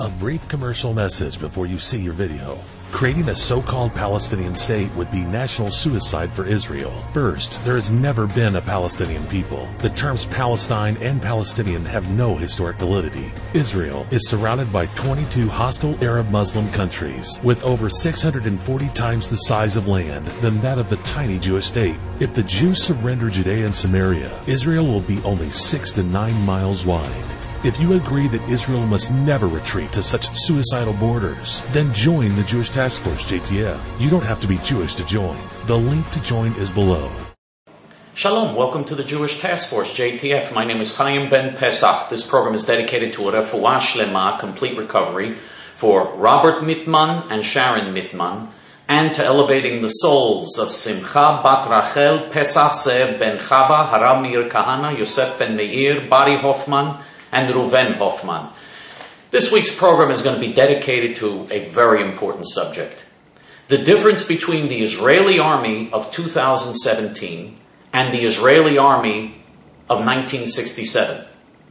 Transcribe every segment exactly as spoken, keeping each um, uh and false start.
A brief commercial message before you see your video. Creating a so-called Palestinian state would be national suicide for Israel. First, there has never been a Palestinian people. The terms Palestine and Palestinian have no historic validity. Israel is surrounded by twenty-two hostile Arab Muslim countries with over six hundred forty times the size of land than that of the tiny Jewish state. If the Jews surrender Judea and Samaria, Israel will be only six to nine miles wide. If you agree that Israel must never retreat to such suicidal borders, then join the Jewish Task Force, J T F. You don't have to be Jewish to join. The link to join is below. Shalom, welcome to the Jewish Task Force, J T F. My name is Chaim Ben Pesach. This program is dedicated to a refuah shlema, complete recovery, for Robert Mittman and Sharon Mittman, and to elevating the souls of Simcha Bat Rachel, Pesach Zev Ben Chava, Harav Meir Kahana, Yosef Ben Meir, Bari Hoffman, and Reuven Hoffman. This week's program is going to be dedicated to a very important subject. The difference between the Israeli army of two thousand seventeen and the Israeli army of nineteen sixty-seven.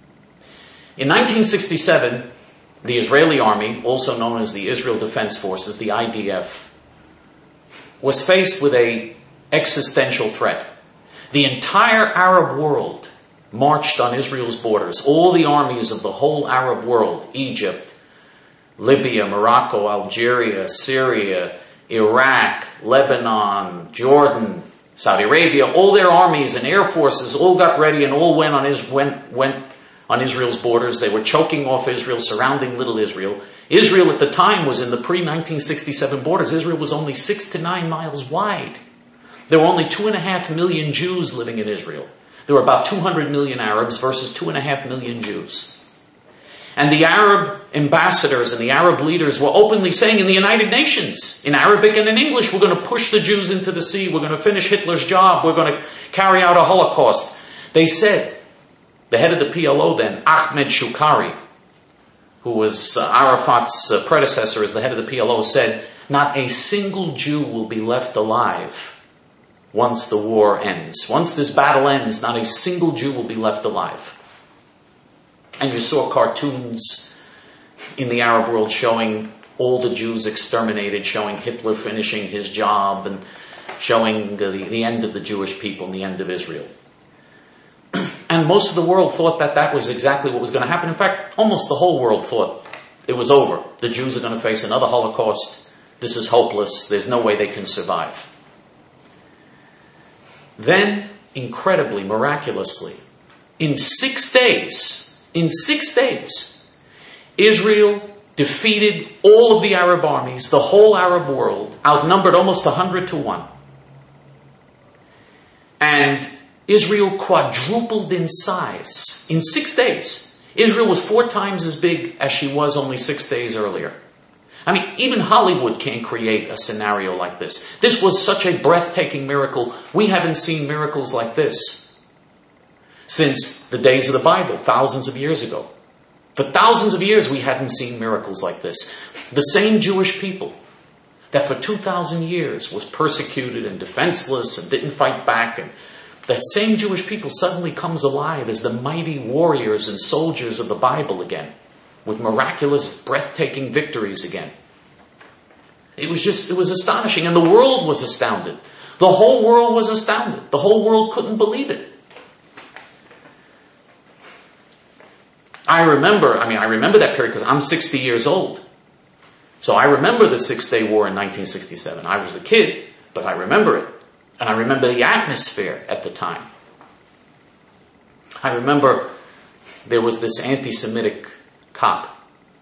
In nineteen sixty-seven, the Israeli army, also known as the Israel Defense Forces, the I D F, was faced with an existential threat. The entire Arab world marched on Israel's borders. All the armies of the whole Arab world, Egypt, Libya, Morocco, Algeria, Syria, Iraq, Lebanon, Jordan, Saudi Arabia, all their armies and air forces all got ready and all went on, Is- went, went on Israel's borders. They were choking off Israel, surrounding little Israel. Israel at the time was in the pre-nineteen sixty-seven borders. Israel was only six to nine miles wide. There were only two and a half million Jews living in Israel. There were about two hundred million Arabs versus two and a half million Jews. And the Arab ambassadors and the Arab leaders were openly saying in the United Nations, in Arabic and in English, we're going to push the Jews into the sea, we're going to finish Hitler's job, we're going to carry out a Holocaust. They said, the head of the P L O then, Ahmed Shukari, who was uh, Arafat's uh, predecessor as the head of the P L O, said, not a single Jew will be left alive once the war ends. Once this battle ends, not a single Jew will be left alive. And you saw cartoons in the Arab world showing all the Jews exterminated, showing Hitler finishing his job, and showing the, the end of the Jewish people and the end of Israel. And most of the world thought that that was exactly what was going to happen. In fact, almost the whole world thought it was over. The Jews are going to face another Holocaust. This is hopeless. There's no way they can survive. Then, incredibly, miraculously, in six days, in six days, Israel defeated all of the Arab armies, the whole Arab world, outnumbered almost a hundred to one. And Israel quadrupled in size in six days. Israel was four times as big as she was only six days earlier. I mean, even Hollywood can't create a scenario like this. This was such a breathtaking miracle. We haven't seen miracles like this since the days of the Bible, thousands of years ago. For thousands of years, we hadn't seen miracles like this. The same Jewish people that for two thousand years was persecuted and defenseless and didn't fight back, and that same Jewish people suddenly comes alive as the mighty warriors and soldiers of the Bible again, with miraculous, breathtaking victories again. It was just, it was astonishing. And the world was astounded. The whole world was astounded. The whole world couldn't believe it. I remember, I mean, I remember that period because I'm sixty years old. So I remember the Six-Day War in nineteen sixty-seven. I was a kid, but I remember it. And I remember the atmosphere at the time. I remember there was this anti-Semitic cop.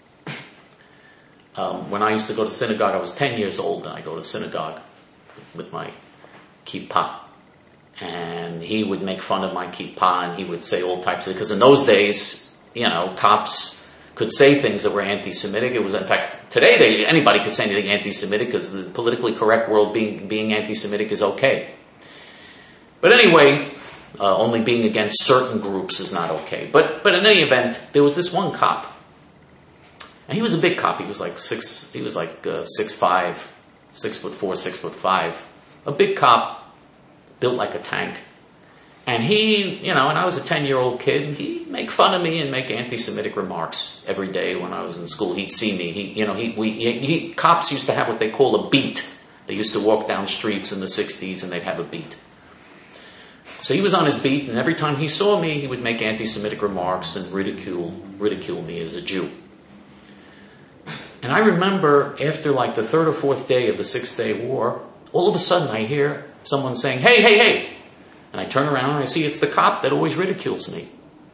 Um, when I used to go to synagogue, I was ten years old, and I go to synagogue with my kippah. And he would make fun of my kippah, and he would say all types of, because in those days, you know, cops could say things that were anti-Semitic. It was, in fact, today they, anybody could say anything anti-Semitic, because the politically correct world being, being anti-Semitic is okay. But anyway, uh, only being against certain groups is not okay. But, but in any event, there was this one cop. And he was a big cop. He was like six, he was like uh, six five, six foot four, six foot five. A big cop, built like a tank. And he, you know, and I was a ten-year-old kid, and he'd make fun of me and make anti-Semitic remarks every day when I was in school. He'd see me. He, you know, he, we, he, he, cops used to have what they call a beat. They used to walk down streets in the sixties, and they'd have a beat. So he was on his beat, and every time he saw me, he would make anti-Semitic remarks and ridicule, ridicule me as a Jew. And I remember after like the third or fourth day of the Six-Day War, all of a sudden I hear someone saying, "Hey, hey, hey!" And I turn around and I see it's the cop that always ridicules me.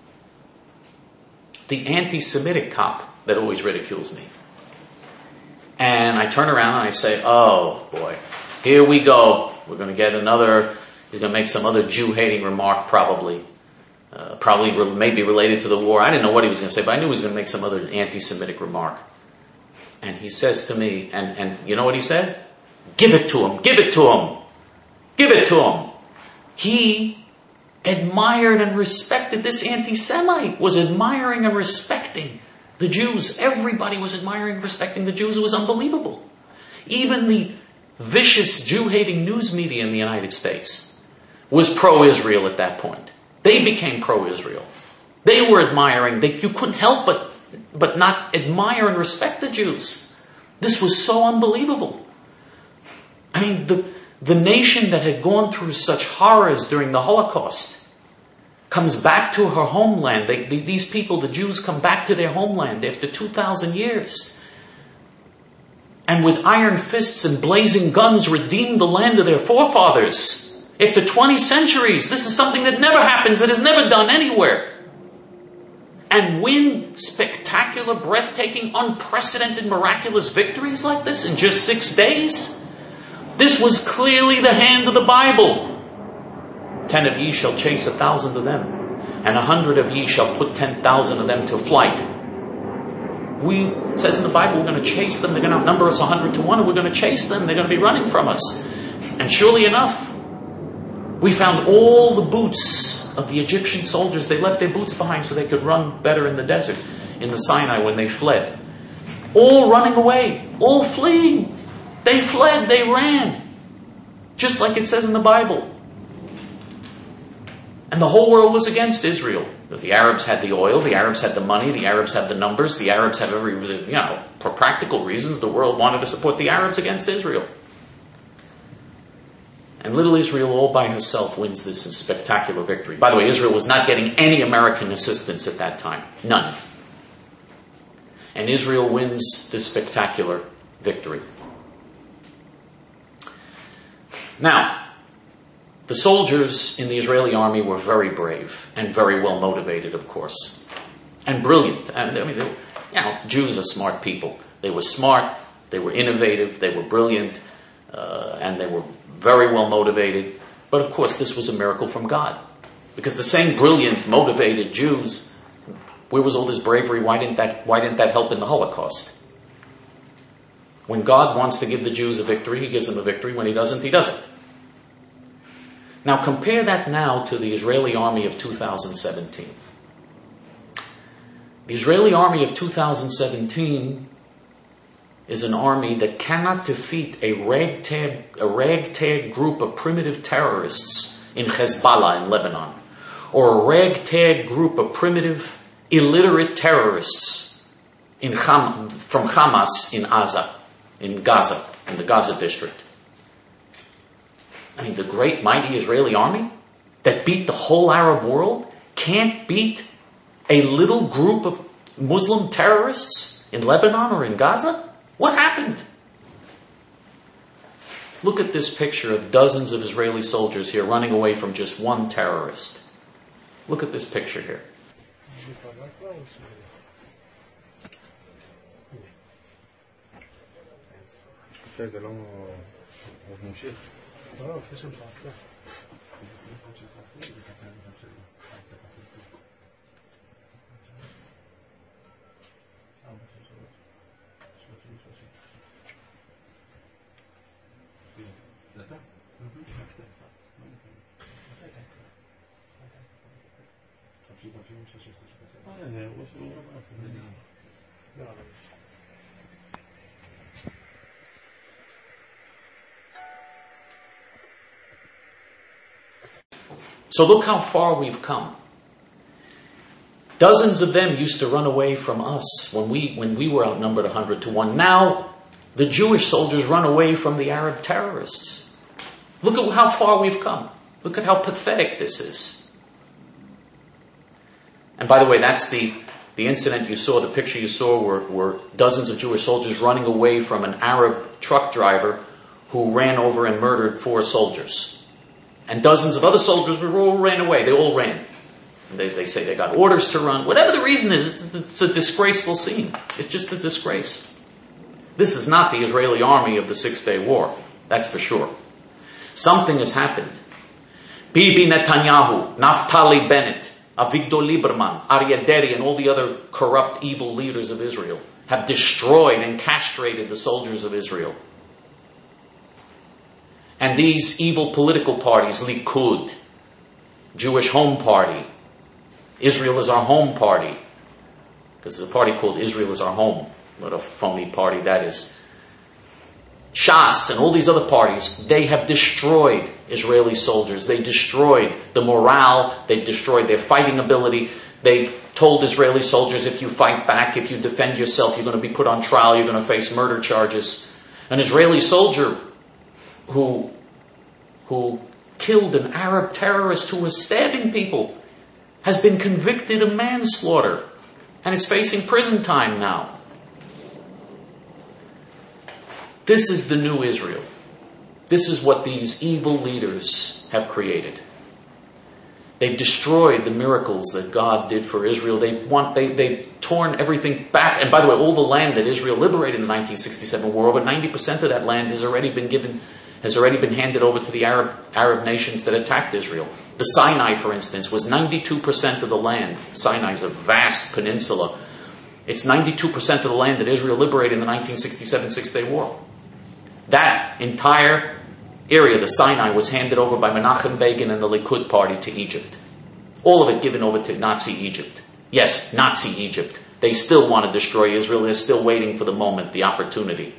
The anti-Semitic cop that always ridicules me. And I turn around and I say, "Oh boy, here we go. We're going to get another, he's going to make some other Jew-hating remark probably. Uh, probably re- maybe related to the war." I didn't know what he was going to say, but I knew he was going to make some other anti-Semitic remark. And he says to me, and, and you know what he said? "Give it to him, give it to him, give it to him." He admired and respected, this anti-Semite was admiring and respecting the Jews. Everybody was admiring and respecting the Jews. It was unbelievable. Even the vicious Jew-hating news media in the United States was pro-Israel at that point. They became pro-Israel. They were admiring. They, you couldn't help but, but not admire and respect the Jews. This was so unbelievable. I mean, the... The nation that had gone through such horrors during the Holocaust comes back to her homeland. They, they, these people, the Jews, come back to their homeland after two thousand years. And with iron fists and blazing guns redeem the land of their forefathers. After twenty centuries, this is something that never happens, that is never done anywhere. And win spectacular, breathtaking, unprecedented, miraculous victories like this in just six days. This was clearly the hand of the Bible. Ten of ye shall chase a thousand of them, and a hundred of ye shall put ten thousand of them to flight. We, it says in the Bible, we're going to chase them. They're going to outnumber us a hundred to one, and we're going to chase them. They're going to be running from us. And surely enough, we found all the boots of the Egyptian soldiers. They left their boots behind so they could run better in the desert, in the Sinai when they fled. All running away, all fleeing. They fled, they ran. Just like it says in the Bible. And the whole world was against Israel. Because the Arabs had the oil, the Arabs had the money, the Arabs had the numbers, the Arabs had every, you know, for practical reasons, the world wanted to support the Arabs against Israel. And little Israel all by herself wins this spectacular victory. By the way, Israel was not getting any American assistance at that time. None. And Israel wins this spectacular victory. Now, the soldiers in the Israeli army were very brave and very well motivated, of course, and brilliant. And I mean, they, you know, Jews are smart people. They were smart, they were innovative, they were brilliant, uh, and they were very well motivated. But of course, this was a miracle from God, because the same brilliant, motivated Jews, where was all this bravery? Why didn't that? Why didn't that help in the Holocaust? When God wants to give the Jews a victory, He gives them a victory. When He doesn't, He doesn't. Now compare that now to the Israeli army of two thousand seventeen. The Israeli army of two thousand seventeen is an army that cannot defeat a ragtag, a ragtag group of primitive terrorists in Hezbollah in Lebanon, or a ragtag group of primitive, illiterate terrorists in Ham, from Hamas in Gaza. In Gaza, in the Gaza district. I mean, the great mighty Israeli army that beat the whole Arab world can't beat a little group of Muslim terrorists in Lebanon or in Gaza? What happened? Look at this picture of dozens of Israeli soldiers here running away from just one terrorist. Look at this picture here. So look how far we've come. Dozens of them used to run away from us when we when we were outnumbered one hundred to one. Now, the Jewish soldiers run away from the Arab terrorists. Look at how far we've come. Look at how pathetic this is. And by the way, that's the, the incident you saw, the picture you saw were, were dozens of Jewish soldiers running away from an Arab truck driver who ran over and murdered four soldiers. And dozens of other soldiers were all ran away. They all ran. They, they say they got orders to run. Whatever the reason is, it's, it's a disgraceful scene. It's just a disgrace. This is not the Israeli army of the Six-Day War. That's for sure. Something has happened. Bibi Netanyahu, Naftali Bennett, Avigdor Lieberman, Aryeh Deri, and all the other corrupt, evil leaders of Israel have destroyed and castrated the soldiers of Israel. And these evil political parties, Likud, Jewish Home Party, Israel is our home party, because there's a party called Israel is our home. What a phony party that is. Shas and all these other parties, they have destroyed Israeli soldiers. They destroyed the morale. They've destroyed their fighting ability. They've told Israeli soldiers, if you fight back, if you defend yourself, you're going to be put on trial, you're going to face murder charges. An Israeli soldier who, who killed an Arab terrorist who was stabbing people has been convicted of manslaughter and is facing prison time now. This is the new Israel. This is what these evil leaders have created. They've destroyed the miracles that God did for Israel. They want, they, they've torn everything back. And by the way, all the land that Israel liberated in the nineteen sixty-seven war, over ninety percent of that land has already been given, has already been handed over to the Arab, Arab nations that attacked Israel. The Sinai, for instance, was ninety-two percent of the land. Sinai is a vast peninsula. It's ninety-two percent of the land that Israel liberated in the nineteen sixty-seven Six-Day War. That entire area, the Sinai, was handed over by Menachem Begin and the Likud party to Egypt. All of it given over to Nazi Egypt. Yes, Nazi Egypt. They still want to destroy Israel. They're still waiting for the moment, the opportunity.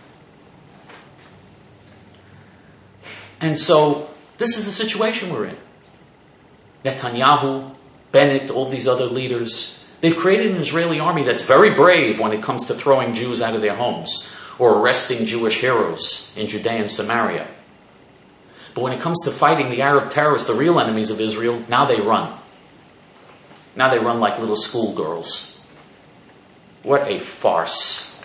And so, this is the situation we're in. Netanyahu, Bennett, all these other leaders, they've created an Israeli army that's very brave when it comes to throwing Jews out of their homes or arresting Jewish heroes in Judea and Samaria. But when it comes to fighting the Arab terrorists, the real enemies of Israel, now they run. Now they run like little schoolgirls. What a farce.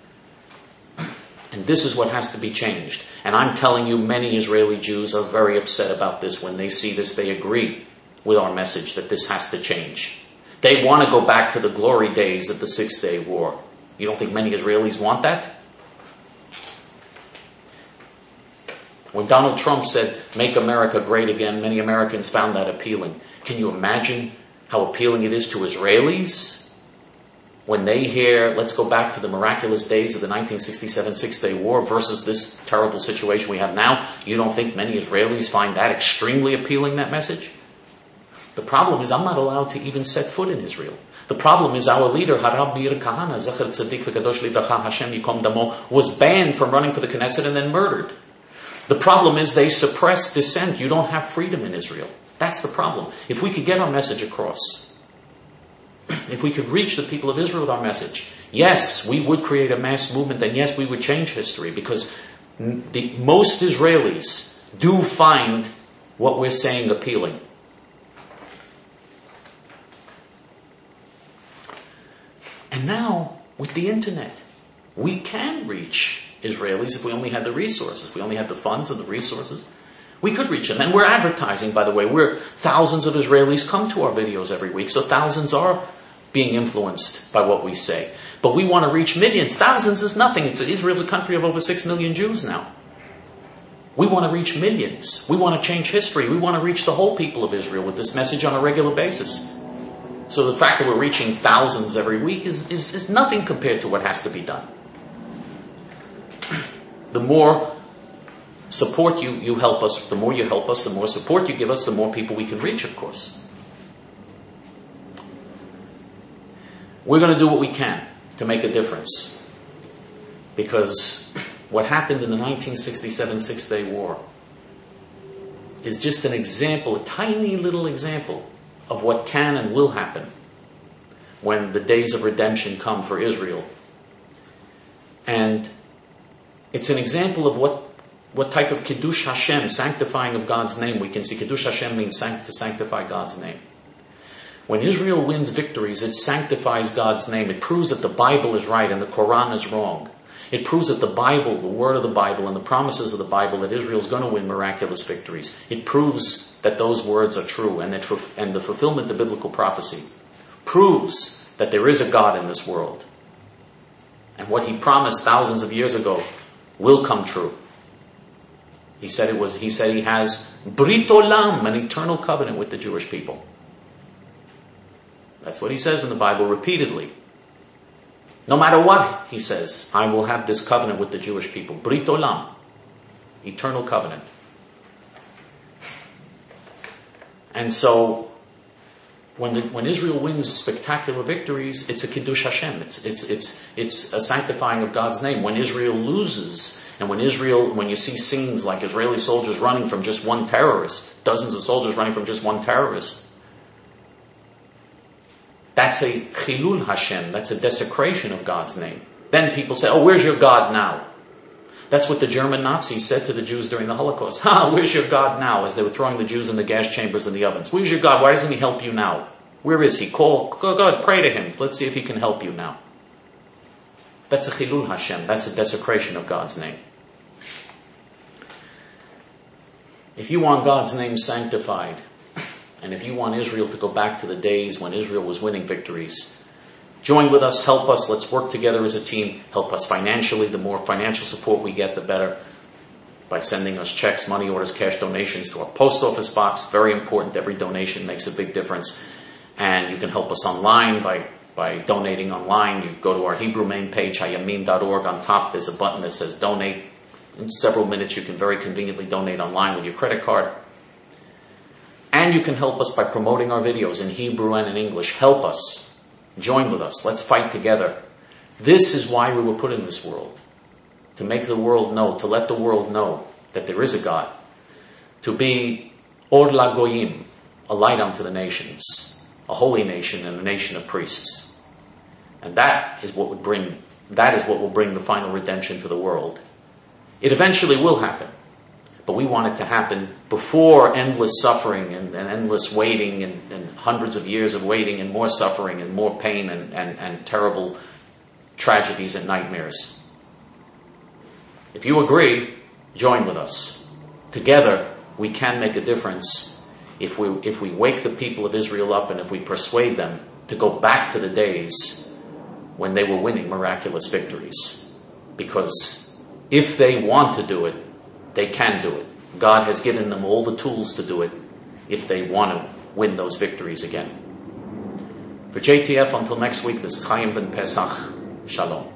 And this is what has to be changed. And I'm telling you, many Israeli Jews are very upset about this. When they see this, they agree with our message that this has to change. They want to go back to the glory days of the Six-Day War. You don't think many Israelis want that? When Donald Trump said, "Make America great again," many Americans found that appealing. Can you imagine how appealing it is to Israelis when they hear, let's go back to the miraculous days of the nineteen sixty-seven Six-Day War versus this terrible situation we have now? You don't think many Israelis find that extremely appealing, that message? The problem is I'm not allowed to even set foot in Israel. The problem is our leader, Harab Meir Kahane, Zecher Tzadik V'Kadosh Livracha, Hashem Yikom Damo, was banned from running for the Knesset and then murdered. The problem is they suppress dissent. You don't have freedom in Israel. That's the problem. If we could get our message across, if we could reach the people of Israel with our message, yes, we would create a mass movement, and yes, we would change history, because the, most Israelis do find what we're saying appealing. And now, with the internet, we can reach Israelis if we only had the resources, if we only had the funds and the resources. We could reach them. And we're advertising, by the way. We're, thousands of Israelis come to our videos every week, so thousands are being influenced by what we say. But we want to reach millions. Thousands is nothing. It's, Israel's a country of over six million Jews now. We want to reach millions. We want to change history. We want to reach the whole people of Israel with this message on a regular basis. So the fact that we're reaching thousands every week is, is, is nothing compared to what has to be done. The more support you, you help us, the more you help us, the more support you give us, the more people we can reach, of course. We're going to do what we can to make a difference. Because what happened in the nineteen sixty-seven Six-Day War is just an example, a tiny little example of what can and will happen when the days of redemption come for Israel. And it's an example of what, what type of Kiddush Hashem, sanctifying of God's name, we can see. Kiddush Hashem means sanct- to sanctify God's name. When Israel wins victories, it sanctifies God's name. It proves that the Bible is right and the Quran is wrong. It proves that the Bible, the word of the Bible and the promises of the Bible, that Israel is going to win miraculous victories. It proves that those words are true, and that and the fulfillment of biblical prophecy proves that there is a God in this world. And what he promised thousands of years ago will come true. He said it was. He said he has Brit Olam, an eternal covenant with the Jewish people. That's what he says in the Bible repeatedly. No matter what, he says, I will have this covenant with the Jewish people. Brit Olam, eternal covenant. And so, when the, when Israel wins spectacular victories, it's a Kiddush Hashem. It's it's it's it's a sanctifying of God's name. When Israel loses, and when Israel, when you see scenes like Israeli soldiers running from just one terrorist, dozens of soldiers running from just one terrorist, that's a Chilul Hashem. That's a desecration of God's name. Then people say, oh, where's your God now? That's what the German Nazis said to the Jews during the Holocaust. Ha, where's your God now? As they were throwing the Jews in the gas chambers and the ovens. Where's your God? Why doesn't he help you now? Where is he? Call, go, God, pray to him. Let's see if he can help you now. That's a Chilul Hashem. That's a desecration of God's name. If you want God's name sanctified, and if you want Israel to go back to the days when Israel was winning victories, join with us, help us, let's work together as a team, help us financially. The more financial support we get, the better. By sending us checks, money orders, cash donations to our post office box. Very important. Every donation makes a big difference. And you can help us online by, by donating online. You go to our Hebrew main page, hayamin dot org. On top there's a button that says donate. In several minutes you can very conveniently donate online with your credit card. And you can help us by promoting our videos in Hebrew and in English. Help us. Join with us. Let's fight together. This is why we were put in this world. To make the world know, to let the world know that there is a God. To be Or LaGoyim, a light unto the nations, a holy nation and a nation of priests. And that is what would bring, that is what will bring the final redemption to the world. It eventually will happen. But we want it to happen before endless suffering and, and endless waiting and, and hundreds of years of waiting and more suffering and more pain and, and, and terrible tragedies and nightmares. If you agree, join with us. Together, we can make a difference if we, if we wake the people of Israel up and if we persuade them to go back to the days when they were winning miraculous victories. Because if they want to do it, they can do it. God has given them all the tools to do it if they want to win those victories again. For J T F, until next week, this is Chaim Ben Pesach. Shalom.